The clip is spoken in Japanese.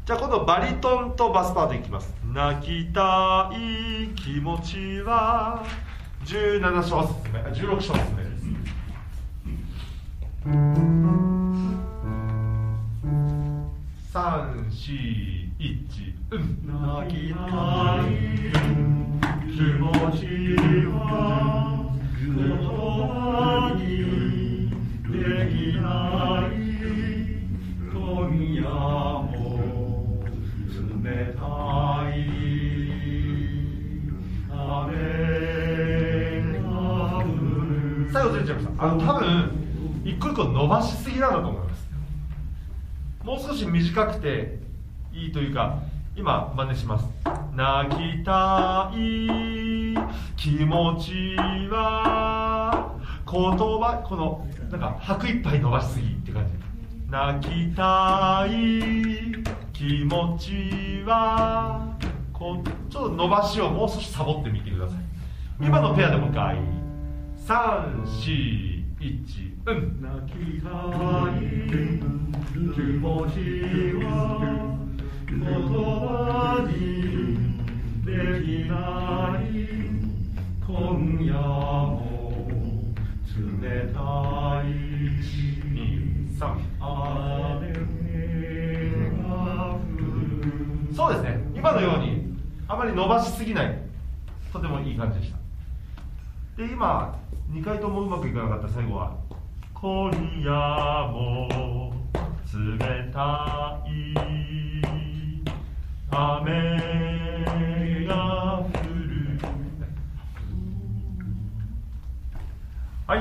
じゃあ今度バリトンとバスパートいきます。泣きたい気持ちは17小節目、16小節目です。3、4、1、 泣きたい気持ちは言葉にできない今夜も冷たい雨が降る。 最後ずれちゃいました。多分一個一個伸ばしすぎなんだと思います。もう少し短くていいというか、今真似します。泣きたい気持ちは言葉、このなんか拍いっぱい伸ばしすぎって感じ。泣きたい気持ちはちょっと伸ばしをもう少しサボってみてください。今のペアでもう一回3、4、1、 泣きたい気持ちは言葉にできない今夜も冷たい 2、3、 雨が降る。 そうですね。今のようにあまり伸ばしすぎない、とてもいい感じでした。で、今2回ともうまくいかなかった最後は今夜も冷たい雨が